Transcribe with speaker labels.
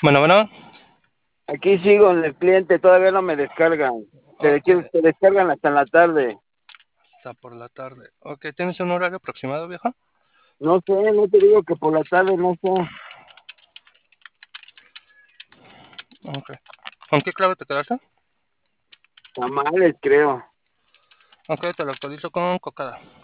Speaker 1: Bueno, bueno.
Speaker 2: Aquí sigo en el cliente, todavía no me descargan.
Speaker 1: Ok,
Speaker 2: Te descargan hasta en la tarde.
Speaker 1: hasta por la tarde. Ok, ¿tienes un horario aproximado, viejo?
Speaker 2: No sé, no te digo que por la tarde, no sé.
Speaker 1: Ok. ¿Con qué clave te quedaste?
Speaker 2: Tamales, creo.
Speaker 1: Ok, te lo actualizo con cocada.